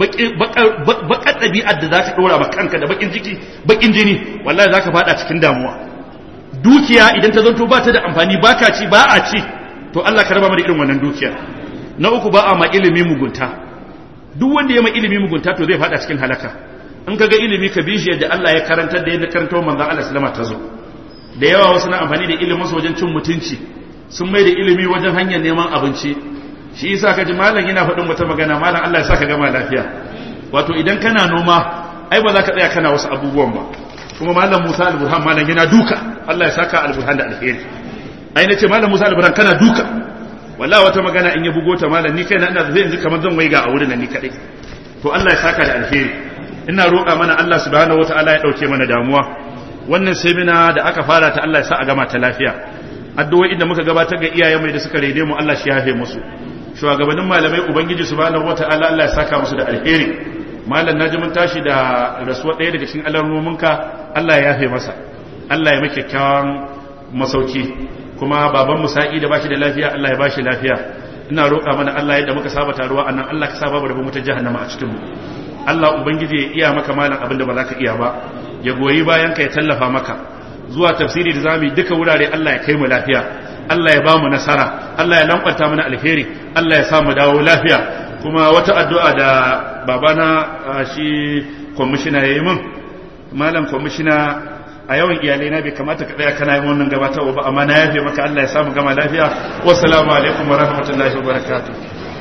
baƙar ɗabi'ar da za ka ɗora ma kanka da baƙin jiki baƙin jini wallahi za ka faɗa cikin damuwa dukiya idan ta zanto ba ta da amfani ba ka ci ba a ci to Allah ka raba mu da irin wannan dukiya na uku ba a ma ilimi mugunta duk wanda ya ma ilimi mugunta to zai fada cikin halaka in kaga ilimi ka bi shi yadda Allah ya karantar da yadda karantar manzon Allah sallama ta zo da yawa wasu na amfani da ilimin su wajen cin mutunci sun mai da ilimi wajen hanyar neman abinci shi yasa kaji malam yana faɗin wata magana malam Allah ya saka gama lafiya wato idan kana noma ai ba za ka tsaya kana wasu abubuwan ba kuma malam Musa al-Burhan malam yana duka Allah ya saka al-Burhan da alheri ai nace malam Musa al-Burhan kana duka wallahi wata magana in ya bugo ta malam ni kaina ina zai yanzu kamar zan waiga a wurin nan ni kadai to Allah ya saka da alheri ina roƙa mana Allah subhanahu wataala ya dauke mana damuwa wannan semina da aka fara ta Allah ya sa a gama ta lafiya addu'o'i da muka gabatar ga iyayen mai da suka rede mu Allah shi yafe musu shugabannin malamai ubangiji subhanahu wataala Allah ya saka musu da alheri malam naji mun tashi da rasuwa ɗaya daga cikin alamominka Allah ya yafe masa Allah ya maka kyakkyawan masauki kuma baban musa'i da bashi da lafiya Allah ya bashi lafiya ina roƙa mana Allah yadda muka saba taruwa annan Allah ka saba da mu ta jahannama a cikin mu Allah ubangiji ya iya maka malam abinda ba za ka iya ba ya goyi bayan ka ya tallafa maka zuwa tafsiri da zamu duka wurare Allah ya kai mu lafiya Allah ya ba mu nasara Allah ya lankwanta mana alheri Allah ya sa mu dawo lafiya kuma wata addu'a da babana shi kwamishina yayi min malam kwamishina a yawan iyalai na bai kamata ka tsaya kana yin wannan gabatarwa ba amma na yafe maka Allah ya samu gama lafiya wassalamu alaikum wa rahmatullahi wa barakatuh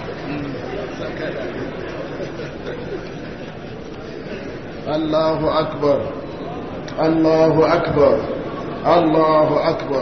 Allahu akbar Allahu akbar Allahu akbar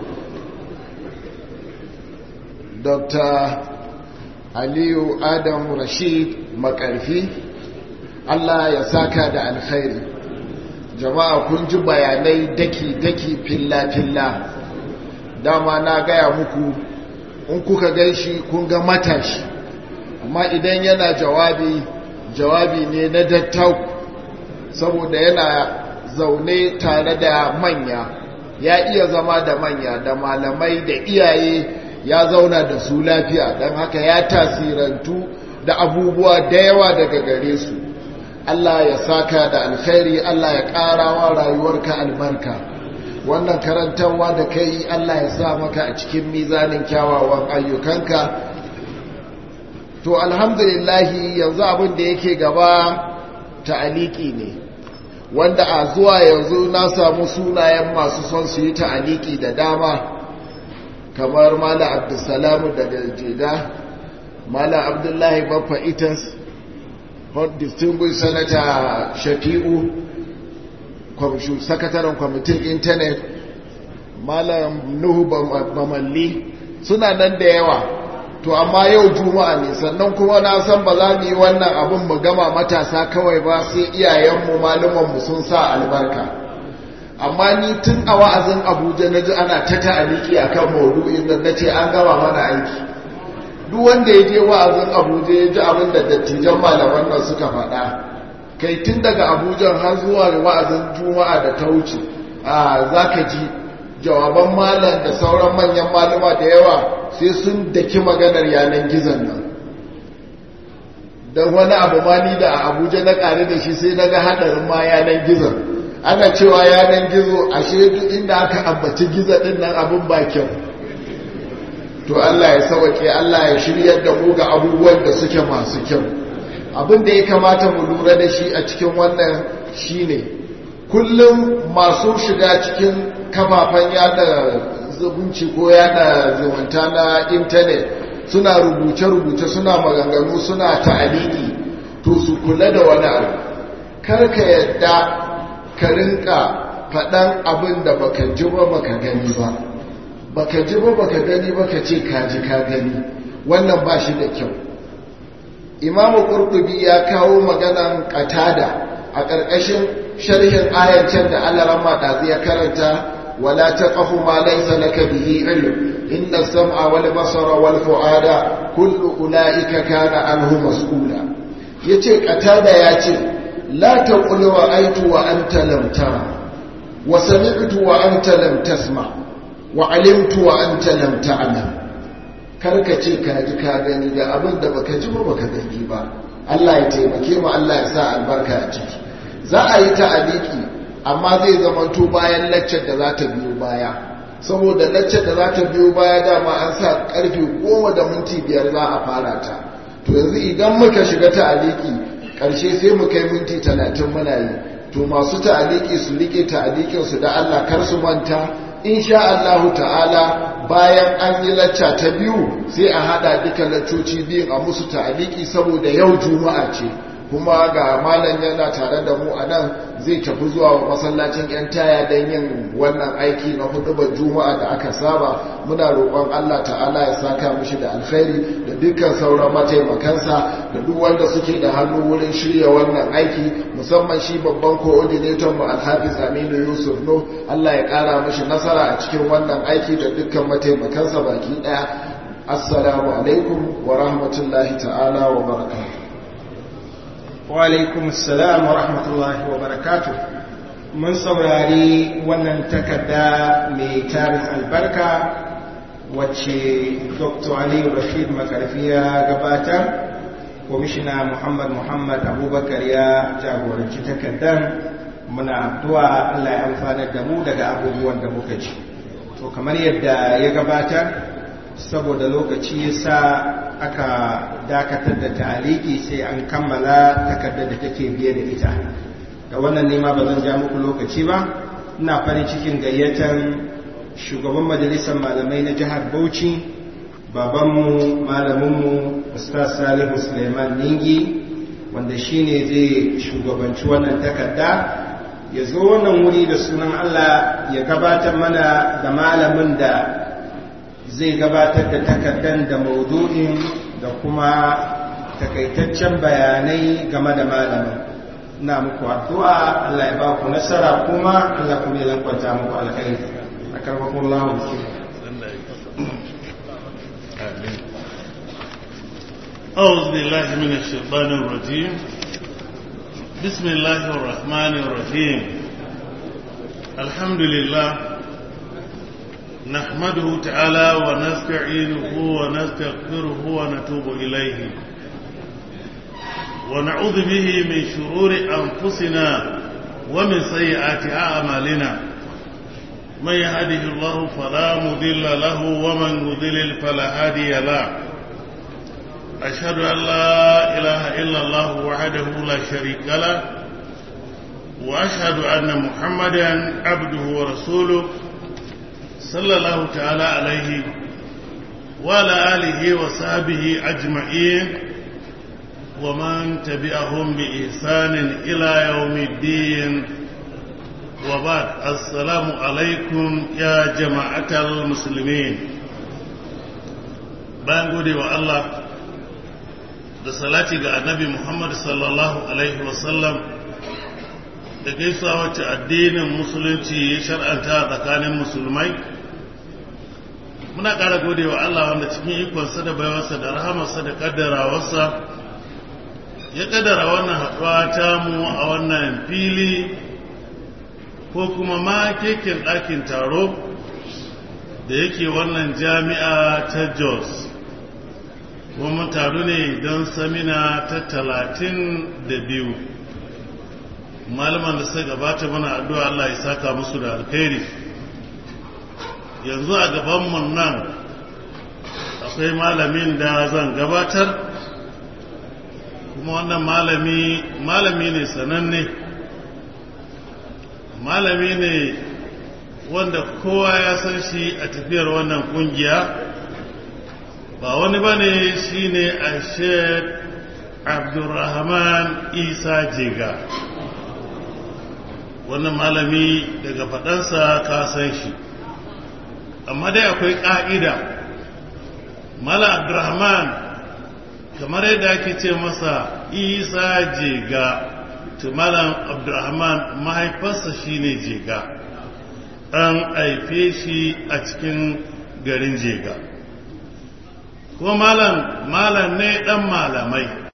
Doctor Aliyu Adam Rashid Makarfi Allah ya saka da alkhairi jama'a kun ji bayanai daki-daki filla-filla dama na gaya muku in kuka gaishi kun ga matashi amma idan yana jawabi jawabi ne na dattau saboda yana zaune tare da manya ya iya zama da manya da malamai da iyaye ya zauna da su lafiya don haka ya tasirantu da abubuwa da yawa daga gare su Allah ya saka da alkhairi Allah ya ƙarawa rayuwarka albarka wannan karantarwa da kai Allah ya sa maka a cikin mizanin kyawawan ayyukanka to alhamdulillahi yanzu abin da yake gaba ta'aliki ne wanda a zuwa yanzu na samu sunayen masu son su yi ta'aliki da dama kamar Malam Abdulsalamu daga Jeda Malam Abdullahi Baffa Itas distinguished senator Shafi'u sakataren kwamitin intanet Malam Nuhu Bamalli suna nan da yawa. To amma yau juma'a ne, sannan kuma na san ba za mu yi wannan abin mu gama matasa kawai ba, sai iyayenmu malumanmu sun sa albarka. Amma ni tun a wa'azin Abuja na ji ana ta ta'aliki a kan maudu'in da na ce an gama mana aiki. Duk wanda ya je wa'azin Abuja ya ji abin da dattijan malaman nan suka faɗa, kai tun daga Abuja har zuwa wa'azin juma'a da ta wuce, za ka ji jawaban malam da sauran manyan malama da yawa sai sun daki maganar yanar gizon nan. Don wani abu ma ni da a Abuja na ƙare da shi sai na ga haɗarin ma yanar gizon. Ana cewa yanar gizo ashe duk inda aka ambaci gizo ɗin nan abin ba kyau. To Allah ya sauke, Allah ya shiryar da mu ga abubuwan da suke masu kyau. Abin da ya kamata mu lura da shi a cikin wannan shine kullum masu shiga cikin kafafen yada zubunci ko yada zumunta na intanet suna rubuce-rubuce, suna maganganu, suna ta'aliki, to su kula da wani abu. Karka yadda ka rinka faɗan abin da baka ji ba baka gani ba, baka ji ba baka gani baka ce ka ji ka gani, wannan ba shi da kyau. Imamu Qurtubi ya kawo maganan Qatada a ƙarƙashin sharhin ayancin da Allah ramma ɗazi ya karanta, wala taqafu ma laysa laka bihi ilm inna as-sam'a wal basara wal fu'ada kullu ulaika kana anhu mas'ula. Yace Qatada yace la taqul ra'aytu wa anta lam tara wa sami'tu wa anta lam tasma wa 'alimtu wa anta lam ta'lam. Karka ce ka ji ka gani da abin da baka ji ba baka gani ba. Allah ya taimake mu, Allah ya sa albarka a ciki. Za a yi ta'aliki amma zai zamanto bayan laccar da za ta biyo baya, saboda laccar da za ta biyo baya dama an sa karfe goma da minti biyar za a fara ta. To yanzu idan muka shiga ta'aliki karshe sai mu kai minti talatin muna yi. To masu ta'aliki su rike ta'alikinsu da Allah kar su manta, insha Allahu ta'ala bayan an yi lacca ta biyu sai a hada duka laccoci biyun a musu ta'aliki, saboda yau juma'a ce kuma ga malam yana tare da mu a nan zai tafi zuwa masallacin yan taya don yin wannan aiki na hudubar juma'a da aka saba. Muna roƙon Allah ta'ala ya saka mishi da alkhairi da dukkan sauran mataimakansa da duk wanda suke da hannu wurin shirya wannan aiki, musamman shi babban coordinator mu Alhafiz Aminu Yusuf No. Allah ya ƙara mishi nasara a cikin wannan aiki da dukkan mataimakansa baki ɗaya. Assalamu alaikum wa rahmatullahi ta'ala wa barakatuh. Wa alaikum assalam wa rahmatullahi wa barakatuh. Mun saurari wannan takarda mai tarin albarka wacce Doctor Ali Rashid Makarfi ya gabatar. Kwamishina Muhammad Muhammad Abubakar ya jagoranci takardar. Muna addu'a Allah ya amfanar da mu daga abubuwan da muka ji. To kamar yadda ya gabatar, saboda lokaci yasa aka dakatar da ta'aliki sai an kammala takardar da take biye da ita. Da wannan nema ba zan ja muku lokaci ba, ina farin cikin gayyatar shugaban majalisar malamai na jihar Bauchi, babanmu malaminmu Ustaz Salihu Suleiman Ningi, wanda shine zai shugabanci wannan takarda, ya zo wannan wuri da sunan Allah ya gabatar mana da malamin da zai gabatar da takardar da maudu'in da kuma takaitaccen bayanai game da malamin. Ina muku addu'a Allah ya ba ku nasara, kuma Allah kuma ya lankwanta muku alkhairi. Akarmakumullahu أعوذ بالله من الشيطان الرجيم. بسم الله الرحمن الرحيم. الحمد لله نحمده تعالى ونستعينه ونستغفره ونتوب إليه ونعوذ به من شرور أنفسنا ومن سيئات أعمالنا. من يهده الله فلا مضل له ومن يضلل فلا هادي له. أشهد أن لا إله إلا الله وحده لا شريك له، وأشهد أن محمدا عبده ورسوله صلى الله تعالى عليه وعلى آله وصحبه أجمعين ومن تبعهم بإحسان إلى يوم الدين. وبعد، السلام عليكم يا جماعة المسلمين. bayan godewa Allah da salati ga annabi Muhammad sallallahu alaihi wasallam da gaisuwa wacce addinin musulunci ya shar'anta tsakanin musulmai, muna ƙara godewa Allah wanda cikin ikonsa da baiwarsa da rahamarsa da kaddarawarsa ya kaddara wannan haɗuwa ta mu a wannan fili ko kuma ma keken ɗakin taro da yake wannan jami'a ta Jos. Mun taru ne don samina ta talatin da biyu. Malaman da suka gabata mana addu'a Allah ya saka musu da alkhairi. Yanzu a gabanmu nan akwai malamin da zan gabatar, kuma wannan malami malami ne sananne, malami ne wanda kowa ya san shi a tafiyar wannan kungiya. Ba wani ba ne shi ne a Sheikh Abdulrahman Isa Jega. Wannan malami daga faɗansa ka san shi, amma dai akwai ƙa'ida. Malam Abdulrahman kamar yadda ake ce masa Isa Jega, to Malam Abdulrahman mahaifarsa shi ne Jega, an haife shi a cikin garin Jega. Ko malam malam ne ɗan malamai.